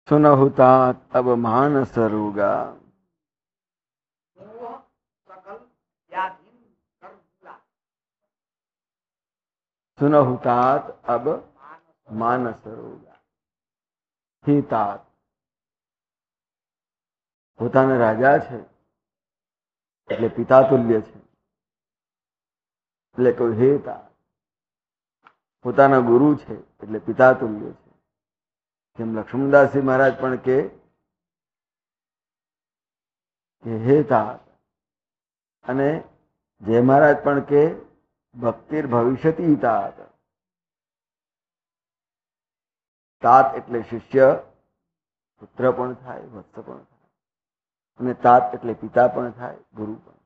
सुनहुतात अब मानस रोगा। सुनहुतात अब मानस रोगा। હે તાત, પોતાના રાજા છે એટલે પિતા તુલ્ય છે, એટલે કોઈ હે તાત. પોતાના ગુરુ છે એટલે પિતા તુલ્ય છે. જેમ લક્ષ્મણદાસજી મહારાજ પણ કે હે તાત, અને જય મહારાજ પણ કે ભક્તિર ભવિષ્યતિ તાત. તાત એટલે શિષ્ય, પુત્ર પણ થાય, ભક્ત પણ થાય, અને તાત એટલે પિતા પણ થાય, ગુરુ પણ.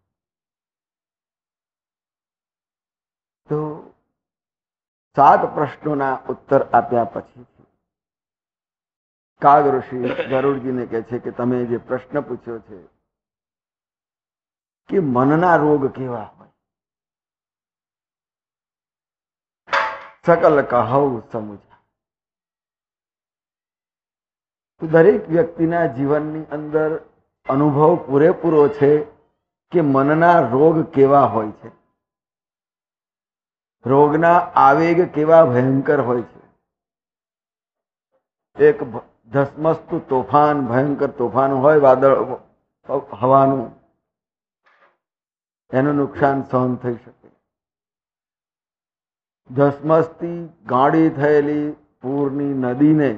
તો 7 પ્રશ્નોના ઉત્તર આપ્યા પછી કાગ ઋષિ ગરુડજીને કહે છે કે તમે જે પ્રશ્ન પૂછ્યો છે કે મનના રોગ કેવા હોય, સકલ કહઉ સમુજા. દરેક વ્યક્તિના જીવનની અંદર અનુભવ પૂરેપૂરો છે કે મનના રોગ કેવા હોય છે, રોગના આવેગ કેવા ભયંકર હોય છે. એક ધસમસતું તોફાન, ભયંકર તોફાન હોય વાદળ હવાનું, એનું નુકસાન સહન થઈ શકે. ધસમસતી ગાડી થયેલી પૂરની નદીને,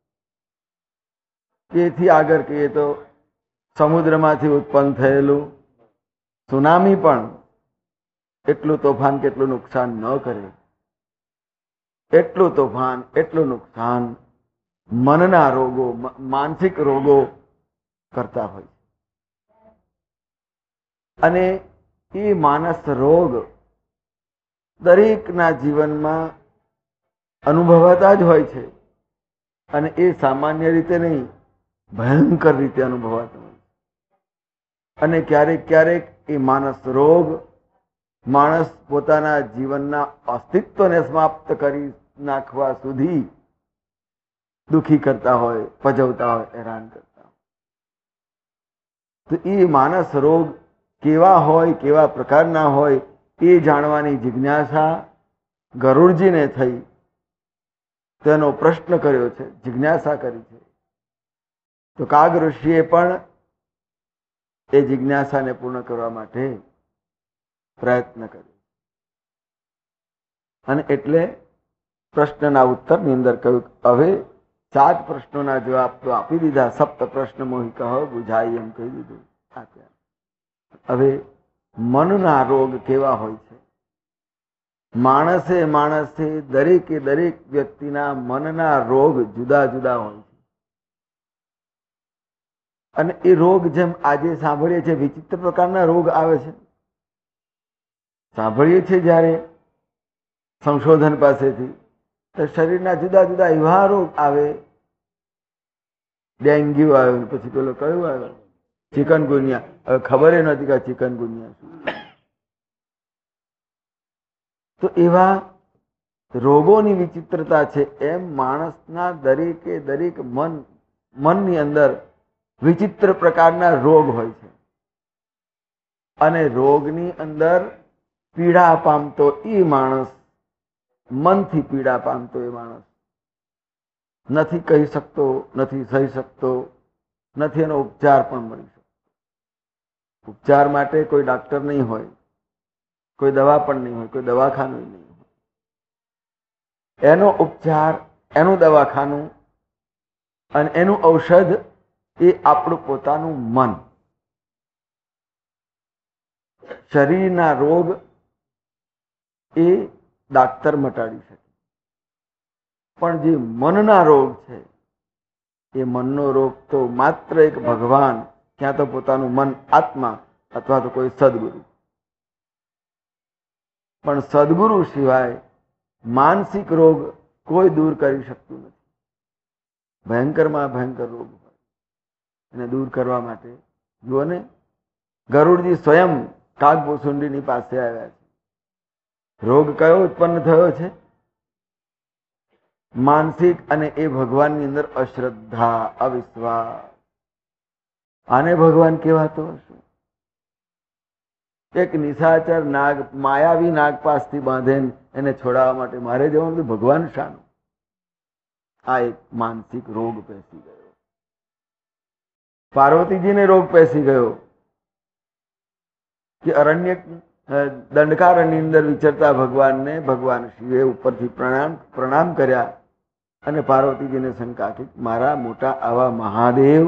તેથી આગળ કહીએ તો સમુદ્રમાંથી ઉત્પન્ન થયેલું સુનામી પણ એટલું તોફાન કેટલું નુકસાન ન કરે, એટલું તોફાન એટલું નુકસાન મનના રોગો, માનસિક રોગો કરતા હોય. અને એ માનસ રોગ દરેકના જીવનમાં અનુભવાતા જ હોય છે, અને એ સામાન્ય રીતે નહીં, ભયંકર રીતે અનુભવાતો હોય. અને ક્યારેક ક્યારેક એ માનસ રોગ માણસ પોતાના જીવનના અસ્તિત્વને સમાપ્ત કરી નાખવા સુધી દુઃખી કરતા હોય, પજવતા હોય, હેરાન કરતા હોય. તો એ માનસ રોગ કેવા હોય, કેવા પ્રકારના હોય, એ જાણવાની જિજ્ઞાસા ગરુડજીને થઈ. તેનો પ્રશ્ન કર્યો છે, જિજ્ઞાસા કરી છે. તો કાગ ઋષિએ પણ એ જિજ્ઞાસાને પૂર્ણ કરવા માટે પ્રયત્ન કર્યો. અને એટલે પ્રશ્નના ઉત્તરની અંદર કહ્યું, હવે 7 પ્રશ્નોના જવાબ તો આપી દીધા. સપ્ત પ્રશ્ન મોહી કહો બુઝાય, એમ કહી દીધું. હવે મનના રોગ કેવા હોય છે, માણસે દરેકે દરેક વ્યક્તિના મનના રોગ જુદા જુદા હોય છે. અને એ રોગ જેમ આજે સાંભળીએ છીએ, વિચિત્ર પ્રકારના રોગ આવે છે. સાંભળીએ છીએ જ્યારે સંશોધન પાસેથી, તો શરીરના જુદા જુદા એવા રોગ આવે. ડેન્ગ્યુ આવ્યો, પછી પેલો કયું આવ્યો, ચિકનગુનિયા. હવે ખબર નથી કે ચિકનગુનિયા શું. તો એવા રોગોની વિચિત્રતા છે. એમ માણસના દરેકે દરેક મનની અંદર વિચિત્ર પ્રકારના રોગ હોય છે. અને રોગની અંદર પીડા પામતો એ માણસ, મનથી પીડા પામતો એ માણસ નથી કહી શકતો, નથી સહી શકતો, નથી એનો ઉપચાર પણ મળી શકતો. ઉપચાર માટે કોઈ ડાક્ટર નહીં હોય, કોઈ દવા પણ નહીં હોય, કોઈ દવાખાનું નહીં હોય. એનો ઉપચાર, એનું દવાખાનું અને એનું ઔષધ એ આપણું પોતાનું મન. શરીરના રોગ એ ડાક્ટર મટાડી શકે, પણ જે મનના રોગ છે, એ મનનો રોગ તો માત્ર એક ભગવાન, ક્યાં તો પોતાનું મન, આત્મા, અથવા તો કોઈ સદગુરુ. પણ સદગુરુ સિવાય માનસિક રોગ કોઈ દૂર કરી શકતું નથી. ભયંકરમાં ભયંકર રોગ હોય, એને દૂર કરવા માટે જુઓ ને, ગરુડજી સ્વયં કાગભૂસુંડીની પાસે આવ્યા છે. રોગ કયો ઉત્પન્ન થયો છે? માનસિક અને એ ભગવાનની અંદર અશ્રદ્ધા, અવિશ્વાસ. આને ભગવાન કહેવાતો હશે? એક નિશાચર નાગ, માયાવી નાગપાસથી બાંધે એને છોડાવવા માટે મારે જવાનું, ભગવાન શાનું? આ એક માનસિક રોગ પેસી ગયો. પાર્વતીજીને રોગ પેસી ગયો કે અરણ્ય દંડકારણ્યની અંદર વિચરતા ભગવાનને ભગવાન શિવે ઉપરથી પ્રણામ કર્યા અને પાર્વતીજીને શંકા કે મારા મોટા આવા મહાદેવ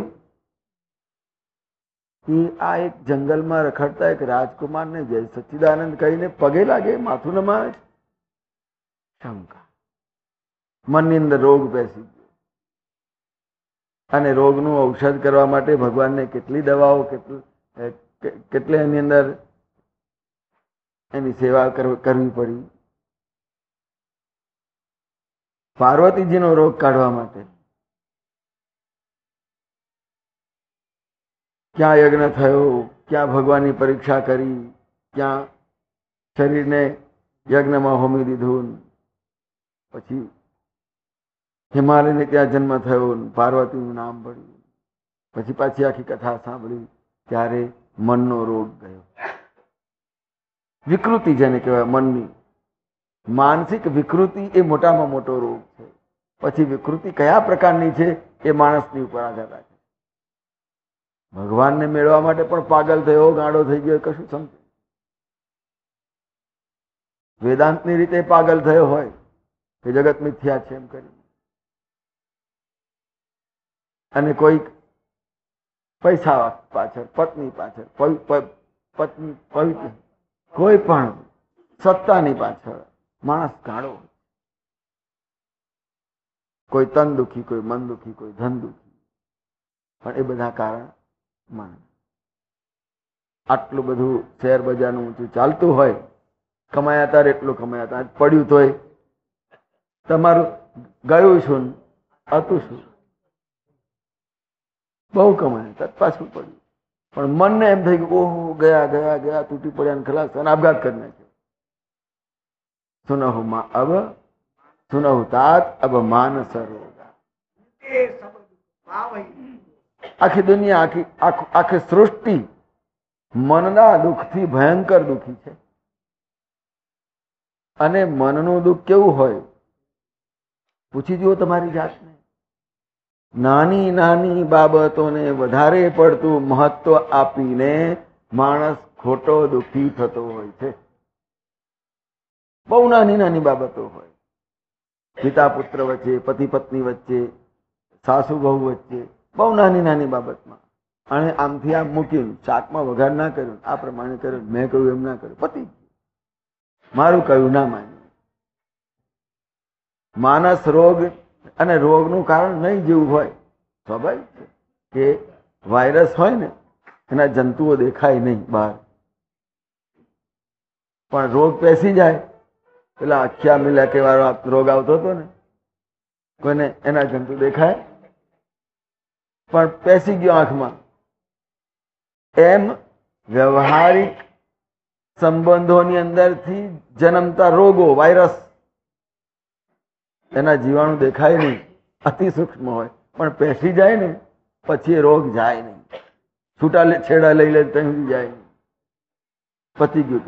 કે આ એક જંગલમાં રખડતા એક રાજકુમારને જય સચ્ચિદાનંદ કહીને પગે લાગે, માથું નમાવે છે. શંકા, મનની અંદર રોગ બેસી ગયો. અને રોગનું ઔષધ કરવા માટે ભગવાનને કેટલી દવાઓ, કેટલી એની અંદર એની સેવા કરવી પડી. પાર્વતીજીનો રોગ કાઢવા માટે ક્યાં યજ્ઞ થયો, ક્યાં ભગવાનની પરીક્ષા કરી, ક્યાં શરીરને યજ્ઞમાં હોમી દીધું, પછી હિમાલયને ત્યાં જન્મ થયો, પાર્વતીનું નામ પડ્યું, પછી પાછી આખી કથા સાંભળી ત્યારે મનનો રોગ ગયો. વિકૃતિ જેને કહેવાય, મનની માનસિક વિકૃતિ એ મોટામાં મોટો રોગ છે. પછી વિકૃતિ કયા પ્રકારની છે એ માણસની ઉપર આધાર રાખે. ભગવાનને મેળવવા માટે પણ પાગલ થયો, ગાંડો થઈ ગયો, કશું સમજે. વેદાંતની રીતે પાગલ થયો હોય કે જગત મિથ્યા છે એમ કરી, અને કોઈ પૈસા પાછળ, પત્ની પાછળ, પત્ની પવિત્ર, કોઈ પણ સત્તાની પાછળ માણસ ગાળો. કોઈ તન દુખી, કોઈ મન દુખી, કોઈ ધન દુખી. પણ એ બધા કારણ મન. આટલું બધું શેર બજારનું ઊંચું ચાલતું હોય, કમાયા તાર એટલું કમાયા તાર, પડ્યું તોય તમારું ગયું શું, હતું શું? બહુ કમાયા તાર પાછું પડ્યું. પણ મનને એમ થઈ ગયું, ઓહો ગયા ગયા ગયા, તૂટી પડ્યા ને ખલાસ, અને આપઘાત કરી નાખ્યો. સુનહુ માં અબ સુનહુ તાત અબ માનસ રોગા. આખી દુનિયા, આખી સૃષ્ટિ મનના દુઃખથી ભયંકર દુઃખી છે. અને મનનું દુઃખ કેવું હોય પૂછી જુઓ તમારી જાતને. નાની નાની બાબતોને વધારે પડતું મહત્વ આપીને માણસ ખોટો દુઃખી થતો હોય છે. બહુ નાની નાની બાબતો હોય, પિતા પુત્ર વચ્ચે, પતિ પત્ની વચ્ચે, સાસુ બહુ વચ્ચે, બહુ નાની નાની બાબતમાં. અને આમથી આમ મૂક્યું, શાકમાં વઘાર ના કર્યું, આ પ્રમાણે કર્યું, મેં કહ્યું એમ ના કર્યું, પતિ મારું કહ્યું ના માન્યું. માનસ રોગ. અને રોગનું કારણ નહીં જેવું હોય. સ્વાભાવિક છે કે વાયરસ હોય ને એના જંતુઓ દેખાય નહીં બહાર, પણ રોગ પેસી જાય. પેલા આખ્યા મિલા કે વાળો રોગ આવતો હતો ને, કોઈને એના જંતુ દેખાય પણ પેસી ગયો આંખમાં. એમ વ્યવહારિક સંબંધોની અંદરથી જન્મતા રોગો, વાયરસ, એના જીવાણુ દેખાય નહીં, અતિ સૂક્ષ્મ હોય, પણ પેસી જાય ને પછી એ રોગ જાય નહીં. છૂટા છેડા લઈ લે ત્યાં જાય નહીં, પતી ગયું.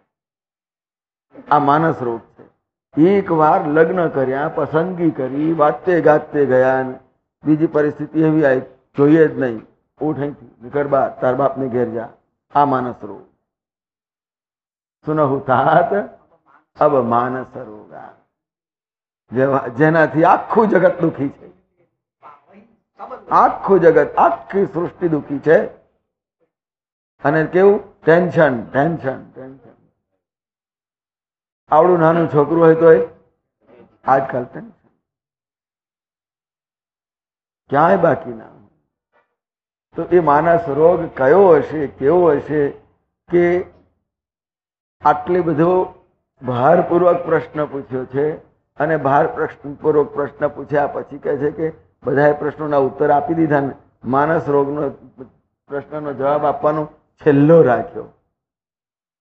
આ માનસ રોગ છે. એક વાર લગ્ન કર્યા, પસંદગી કરી, વાતે ગાતે ગયા, બીજી પરિસ્થિતિ એવી આવી, જોઈએ જ નહીં, ઉઠ અહીંથી, નીકળ બહાર, તાર બાપને ઘેર જા. આ માનસ રોગ. સુનહુ તાત અબ માનસ રોગા. જેનાથી આખું જગત દુઃખી છે. આખું જગત, આખી સૃષ્ટિ દુઃખી છે. અને કેવું ટેન્શન ટેન્શન ટેન્શન. આવડું નાનું છોકરું હોય તો આજકાલ ટેન્શન ક્યાંય બાકી ના હોય. તો એ માનસ રોગ કયો હશે, કેવો હશે કે આટલી બધો ભારપૂર્વક પ્રશ્ન પૂછ્યો છે. અને ભારપૂર્વક પ્રશ્ન પૂછ્યા પછી કહે છે કે બધા પ્રશ્નોના ઉત્તર આપી દીધા ને, માનસ રોગનો પ્રશ્નનો જવાબ આપવાનો છેલ્લો રાખ્યો.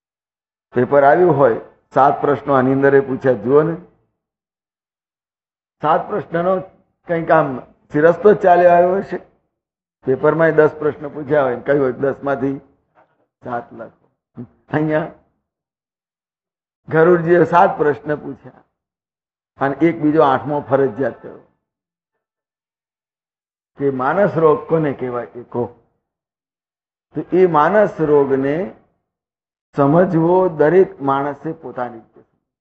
પેપર આવ્યું હોય, 7 પ્રશ્નો આની અંદર પૂછ્યા, જુઓ ને. 7 પ્રશ્નનો કંઈક આમ સિરસ્તો ચાલ્યો આવ્યો હશે. પેપરમાં 10 પ્રશ્ન પૂછ્યા હોય, કહ્યું 10 માંથી 7 લખો. અહીંયા ગરુડજીએ 7 પ્રશ્ન પૂછ્યા અને એક બીજો 8મો ફરજિયાત કર્યો કે માનસ રોગ કોને કહેવાય એ કહો. તો એ માનસ રોગને સમજવો દરેક માણસે પોતાની રીતે.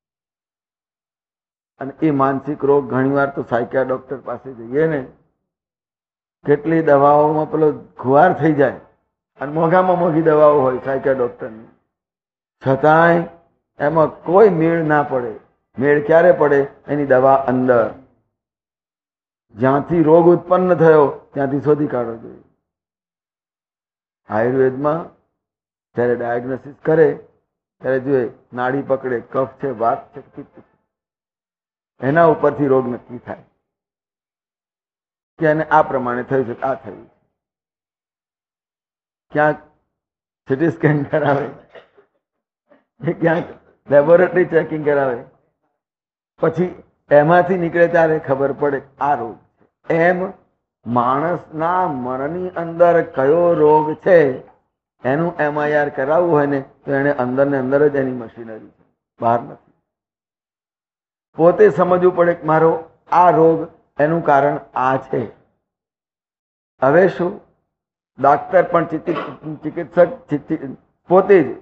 અને એ માનસિક રોગ ઘણીવાર તો સાયકિયા ડોક્ટર પાસે જઈએ ને, કેટલી દવાઓમાં પેલો ખુવાર થઈ જાય અને મોંઘામાં મોંઘી દવાઓ હોય સાયકિયા ડોક્ટરની, છતાંય એમાં કોઈ મેળ ના પડે. મેળ ક્યારે પડે? એની દવા અંદર જ્યાંથી રોગ ઉત્પન્ન થયો ત્યાંથી શોધી કાઢવો જોઈએ. આયુર્વેદમાં જ્યારે ડાયગ્નોસિસ કરે ત્યારે જોઈએ નાડી પકડે, કફ છે, વાત છે, પિત્ત છે, એના ઉપરથી રોગ નક્કી થાય કે એને આ પ્રમાણે થયું છે, આ થયું છે. ક્યાંક સીટી સ્કેન કરાવે, ક્યાંક લેબોરેટરી ચેકિંગ કરાવે, પછી એમાંથી નીકળે ત્યારે ખબર પડે આ રોગ છે. એમ માણસના મનની અંદર કયો રોગ છે એનું MIR કરાવવું હોય ને તો એને અંદર ને અંદર જ એની મશીનરી છે, બહાર નથી. પોતે સમજવું પડે કે મારો આ રોગ એનું કારણ આ છે. હવે શું? ડાક્ટર પણ ચિકિત્સક પોતે જ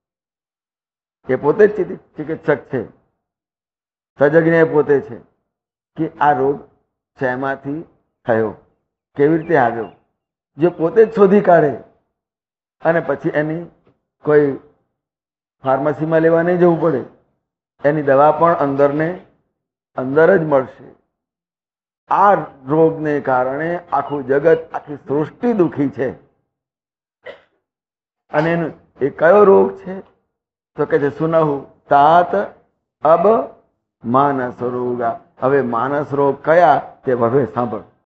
ચિકિત્સક છે, સજજ્ઞ પોતે છે કે આ રોગ શેમાંથી થયો, કેવી રીતે આવ્યો. જો પોતે જ શોધી કાઢે અને પછી એની કોઈ ફાર્મસીમાં લેવા નહીં જવું પડે, એની દવા પણ અંદર જ મળશે. આ રોગને કારણે આખું જગત, આખી સૃષ્ટિ દુઃખી છે. અને એનો એ કયો રોગ છે? તો કે છે સુનહુ તાત અબ માનસ રોગા. હવે માનસ રોગ કયા તે હવે સાંભળ.